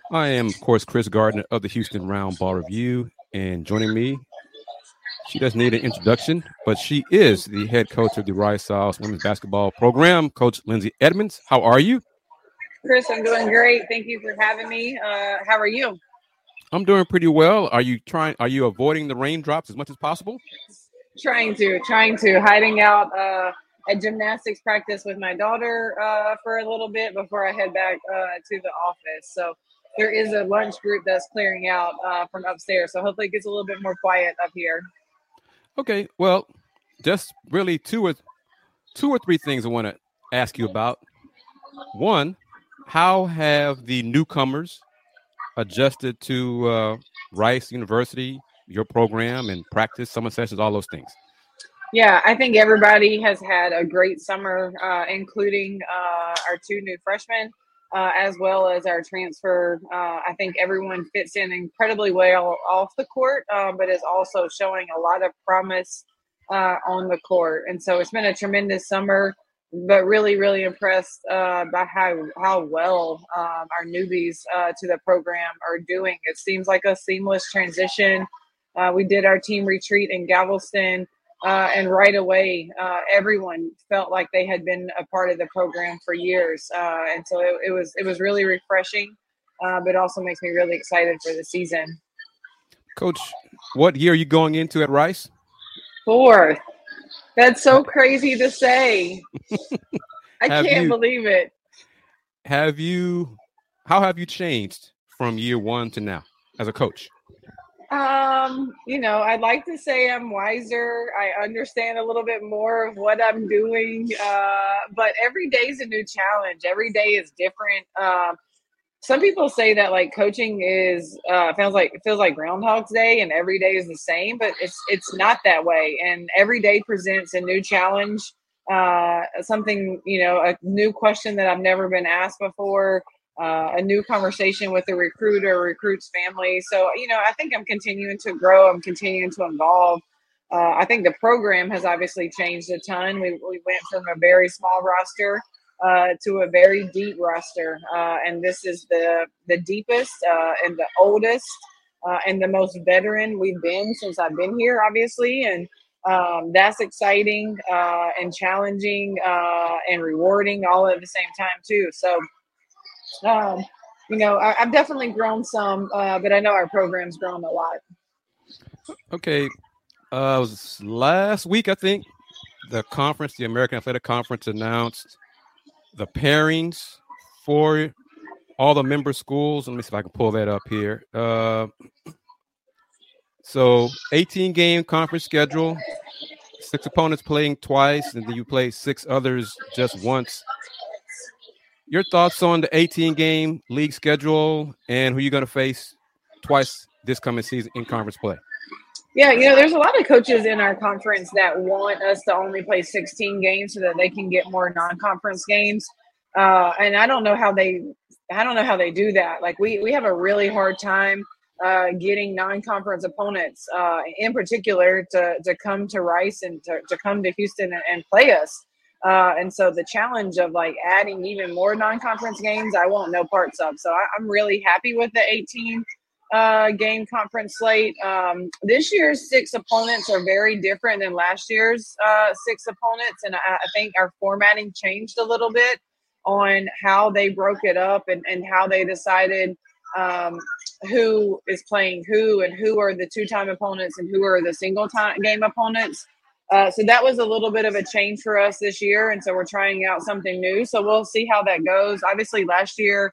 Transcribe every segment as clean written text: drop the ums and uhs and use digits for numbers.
I am, of course, Chris Gardner of the Houston Round Ball Review, and joining me, she doesn't need an introduction, but she is the head coach of the Rice Owls women's basketball program, Coach Lindsay Edmonds. How are you? Chris, I'm doing great. Thank you for having me. How are you? I'm doing pretty well. Are you avoiding the raindrops as much as possible? Trying to hiding out at gymnastics practice with my daughter for a little bit before I head back to the office. So there is a lunch group that's clearing out from upstairs. So hopefully it gets a little bit more quiet up here. Okay, well, just really two or three things I want to ask you about. One, how have the newcomers adjusted to Rice University, your program, and practice, summer sessions, all those things? Yeah, I think everybody has had a great summer, including our two new freshmen, as well as our transfer. I think everyone fits in incredibly well off the court, but is also showing a lot of promise on the court. And so it's been a tremendous summer, but really, really impressed by how well our newbies to the program are doing. It seems like a seamless transition. We did our team retreat in Galveston. And right away, everyone felt like they had been a part of the program for years, and so it was really refreshing, but also makes me really excited for the season. Coach, what year are you going into at Rice? Fourth, that's so crazy to say. I Have can't you believe it. have you how have you changed from year one to now as a coach? I'd like to say I'm wiser. I understand a little bit more of what I'm doing, but every day is a new challenge. Every day is different. Some people say that like coaching is feels like Groundhog's Day, and every day is the same, but it's not that way. And every day presents a new challenge, something a new question that I've never been asked before, a new conversation with the recruiter, recruit's family. So I think I'm continuing to grow. I'm continuing to evolve. I think the program has obviously changed a ton. We went from a very small roster to a very deep roster. And this is the deepest and the oldest and the most veteran we've been since I've been here, obviously. And that's exciting and challenging and rewarding all at the same time, too. So, I've definitely grown some, but I know our program's grown a lot. Okay, it was last week, I think, the American Athletic Conference, announced the pairings for all the member schools. Let me see if I can pull that up here. So 18-game conference schedule, 6 opponents playing twice, and then you play 6 others just once. Your thoughts on the 18-game league schedule and who you're going to face twice this coming season in conference play? Yeah, there's a lot of coaches in our conference that want us to only play 16 games so that they can get more non-conference games. And I don't know how they do that. Like we have a really hard time getting non-conference opponents, in particular, to come to Rice and to come to Houston and play us. And so the challenge of like adding even more non-conference games, I want no parts of. So I'm really happy with the 18 game conference slate. This year's 6 opponents are very different than last year's 6 opponents, and I think our formatting changed a little bit on how they broke it up and how they decided who is playing who and who are the 2-time opponents and who are the single time game opponents. So that was a little bit of a change for us this year, and so we're trying out something new. So we'll see how that goes. Obviously, last year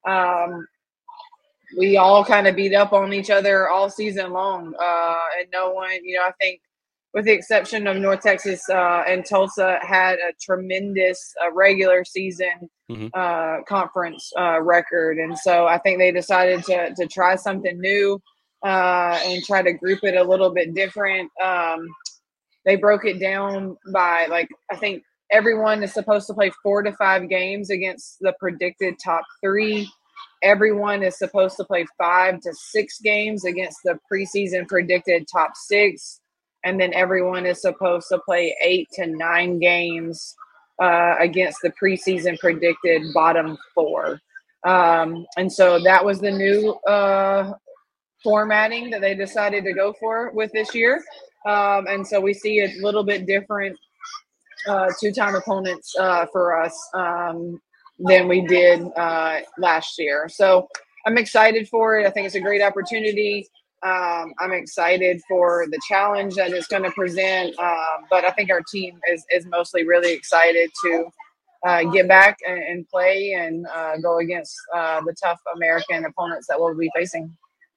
we all kind of beat up on each other all season long, and no one, I think, with the exception of North Texas and Tulsa, had a tremendous regular season conference record, and so I think they decided to try something new and try to group it a little bit different. They broke it down by, like, I think everyone is supposed to play 4 to 5 games against the predicted top 3. Everyone is supposed to play 5 to 6 games against the preseason predicted top 6. And then everyone is supposed to play 8 to 9 games against the preseason predicted bottom 4. And so that was the new formatting that they decided to go for with this year. And so we see a little bit different two-time opponents for us than we did last year. So I'm excited for it. I think it's a great opportunity. I'm excited for the challenge that it's going to present. But I think our team is mostly really excited to get back and play and go against the tough American opponents that we'll be facing.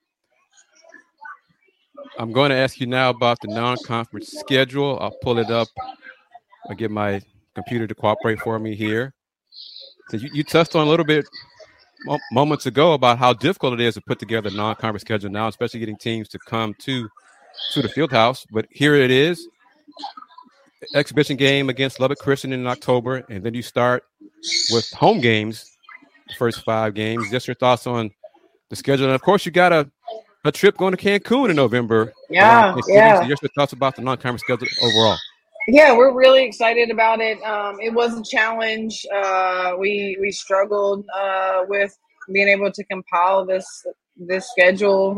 I'm going to ask you now about the non-conference schedule. I'll pull it up. I'll get my computer to cooperate for me here. So you touched on a little bit moments ago about how difficult it is to put together a non-conference schedule now, especially getting teams to come to the field house. But here it is. Exhibition game against Lubbock Christian in October, and then you start with home games, the first 5 games. Just your thoughts on the schedule. And, of course, you got a trip going to Cancun in November. Yeah. So just your thoughts about the non-conference schedule overall. Yeah, we're really excited about it. It was a challenge. We struggled with being able to compile this schedule.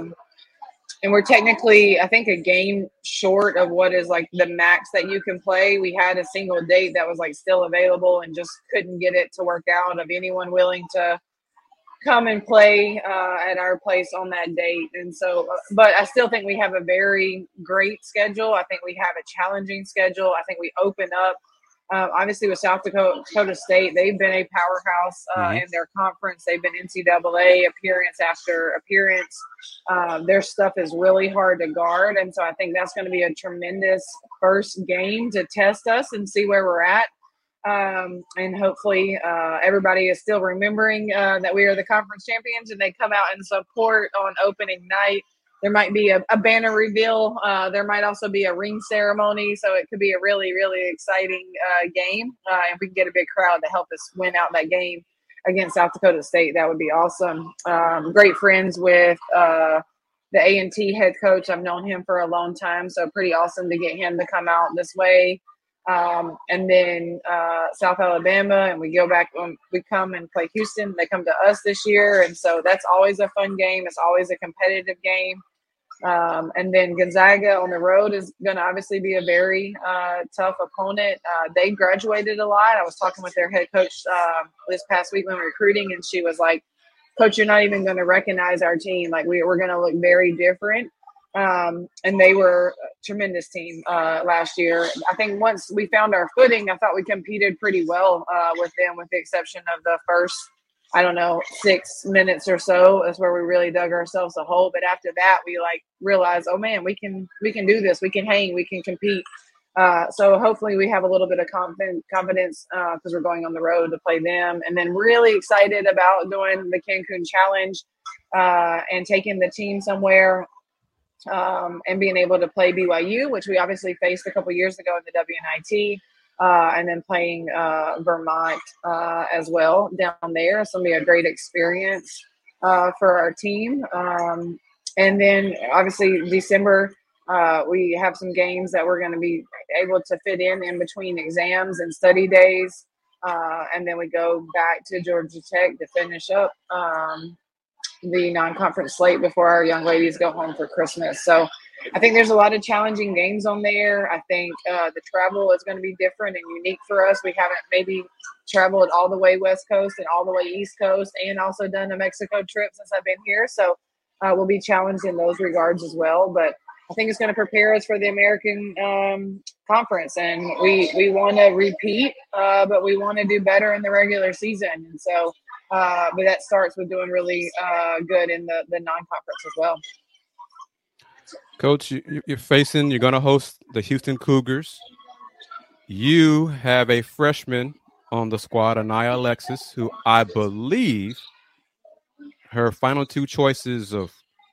And we're technically, I think, a game short of what is like the max that you can play. We had a single date that was like still available and just couldn't get it to work out of anyone willing to come and play at our place on that date. And so, but I still think we have a very great schedule. I think we have a challenging schedule. I think we open up, obviously with South Dakota State, they've been a powerhouse in their conference. They've been NCAA appearance after appearance. Their stuff is really hard to guard. And so I think that's going to be a tremendous first game to test us and see where we're at. And hopefully everybody is still remembering that we are the conference champions and they come out and support on opening night. There might be a banner reveal. There might also be a ring ceremony. So it could be a really, really exciting game. If we can get a big crowd to help us win out that game against South Dakota State, that would be awesome. Great friends with the A&T head coach. I've known him for a long time. So pretty awesome to get him to come out this way. And then South Alabama, and we go back when we come and play Houston. They come to us this year, and so that's always a fun game. It's always a competitive game. And then Gonzaga on the road is going to obviously be a very tough opponent. They graduated a lot. I was talking with their head coach this past week when recruiting, and she was like, "Coach, you're not even going to recognize our team. Like we're going to look very different." And they were a tremendous team last year. I think once we found our footing, I thought we competed pretty well with them, with the exception of the first, 6 minutes or so. That's where we really dug ourselves a hole. But after that, we realized, oh man, we can do this. We can hang. We can compete. So hopefully we have a little bit of confidence because we're going on the road to play them. And then really excited about doing the Cancun Challenge and taking the team somewhere. And being able to play BYU, which we obviously faced a couple years ago in the WNIT, and then playing Vermont as well down there. So it'll be a great experience for our team. And then obviously December, we have some games that we're going to be able to fit in between exams and study days. And then we go back to Georgia Tech to finish up the non-conference slate before our young ladies go home for Christmas. So I think there's a lot of challenging games on there. I think the travel is going to be different and unique for us. We haven't maybe traveled all the way West Coast and all the way East Coast and also done a Mexico trip since I've been here. So we'll be challenged in those regards as well. But I think it's going to prepare us for the American Conference. And we want to repeat, but we want to do better in the regular season. And so but that starts with doing really good in the non-conference as well. Coach, you're going to host the Houston Cougars. You have a freshman on the squad, Anaya Alexis, who I believe her final 2 choices of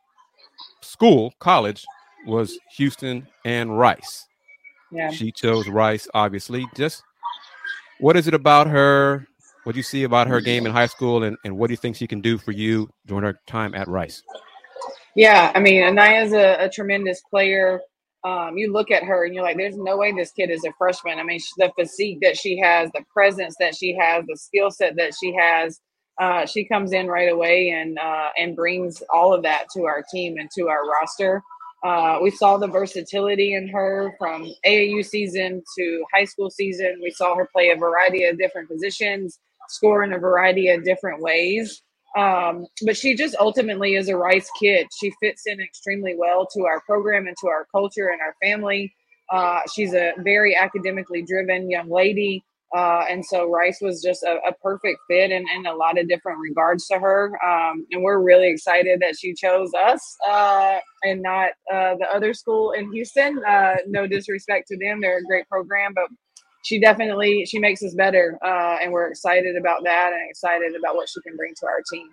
college, was Houston and Rice. Yeah. She chose Rice, obviously. Just what is it about her? What do you see about her game in high school, and what do you think she can do for you during her time at Rice? Yeah, I mean, Anaya's a tremendous player. You look at her and you're like, there's no way this kid is a freshman. I mean, the physique that she has, the presence that she has, the skill set that she has, she comes in right away and brings all of that to our team and to our roster. We saw the versatility in her from AAU season to high school season. We saw her play a variety of different positions, score in a variety of different ways. But she just ultimately is a Rice kid. She fits in extremely well to our program and to our culture and our family. She's a very academically driven young lady. And so Rice was just a perfect fit in a lot of different regards to her. And we're really excited that she chose us and not the other school in Houston. No disrespect to them. They're a great program, but she makes us better. And we're excited about that and excited about what she can bring to our team.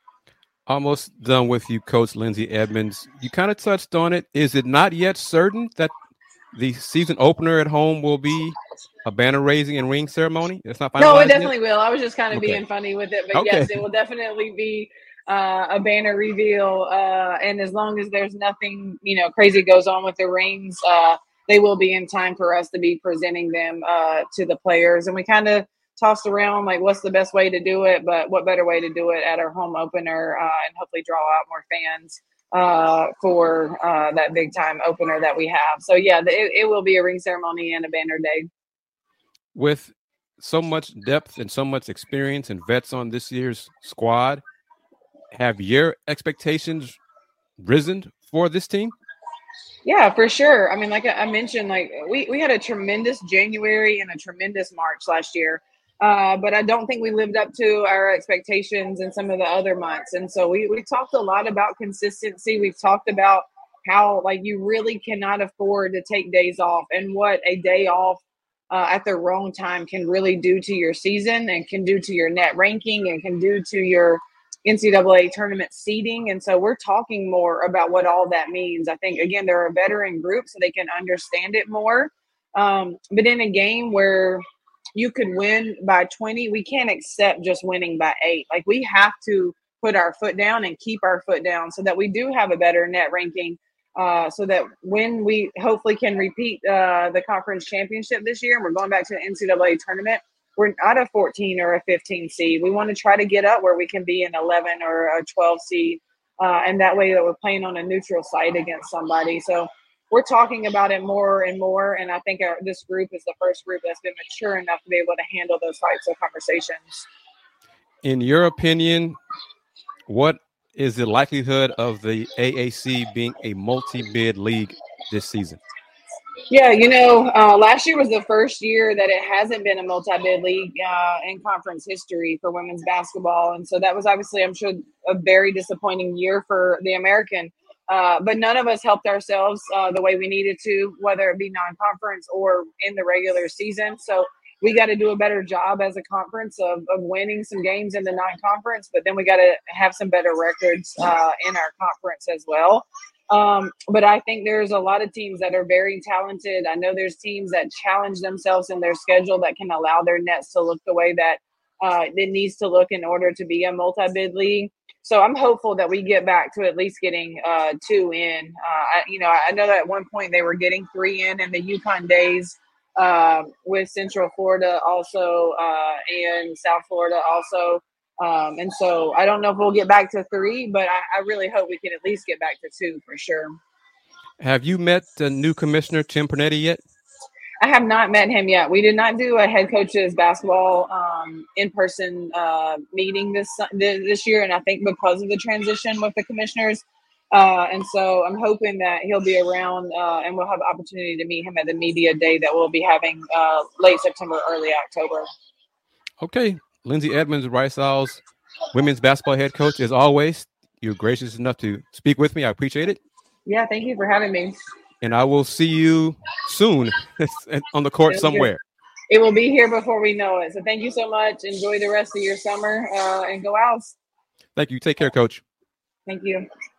Almost done with you, Coach Lindsay Edmonds. You kind of touched on it. Is it not yet certain that the season opener at home will be a banner raising and ring ceremony? It's not finalized. No, it definitely will. I was just kind of Okay. being funny with it, but yes, it will definitely be a banner reveal. And as long as there's nothing, crazy goes on with the rings, they will be in time for us to be presenting them to the players. And we kind of tossed around like, what's the best way to do it? But what better way to do it at our home opener and hopefully draw out more fans for that big time opener that we have. So yeah, it will be a ring ceremony and a banner day. With so much depth and so much experience and vets on this year's squad, have your expectations risen for this team? Yeah, for sure. I mean, like I mentioned, like we had a tremendous January and a tremendous March last year. But I don't think we lived up to our expectations in some of the other months. And so we talked a lot about consistency. We've talked about how like you really cannot afford to take days off and what a day off at the wrong time can really do to your season and can do to your net ranking and can do to your NCAA tournament seeding. And so we're talking more about what all that means. I think, again, they're a veteran group so they can understand it more. But in a game where you could win by 20, we can't accept just winning by 8. Like we have to put our foot down and keep our foot down so that we do have a better net ranking, so that when we hopefully can repeat the conference championship this year and we're going back to the NCAA tournament, we're not a 14 or a 15 seed. We want to try to get up where we can be an 11 or a 12 seed. And that way that we're playing on a neutral site against somebody. So we're talking about it more and more, and I think this group is the first group that's been mature enough to be able to handle those types of conversations. In your opinion, what is the likelihood of the AAC being a multi-bid league this season? Yeah, last year was the first year that it hasn't been a multi-bid league in conference history for women's basketball, and so that was obviously, I'm sure, a very disappointing year for the American. But none of us helped ourselves the way we needed to, whether it be non-conference or in the regular season. So we got to do a better job as a conference of winning some games in the non-conference, but then we got to have some better records in our conference as well. But I think there's a lot of teams that are very talented. I know there's teams that challenge themselves in their schedule that can allow their nets to look the way that it needs to look in order to be a multi-bid league. So I'm hopeful that we get back to at least getting 2 in. I know that at one point they were getting 3 in the UConn days with Central Florida also and South Florida also. And so I don't know if we'll get back to 3, but I really hope we can at least get back to 2 for sure. Have you met the new commissioner, Tim Pernetti, yet? I have not met him yet. We did not do a head coach's basketball in-person meeting this year, and I think because of the transition with the commissioners. And so I'm hoping that he'll be around and we'll have the opportunity to meet him at the media day that we'll be having late September, early October. Okay. Lindsay Edmonds, Rice Owls women's basketball head coach. As always, you're gracious enough to speak with me. I appreciate it. Yeah, thank you for having me. And I will see you soon on the court somewhere. It will be here before we know it. So thank you so much. Enjoy the rest of your summer and go Owls. Thank you. Take care, Coach. Thank you.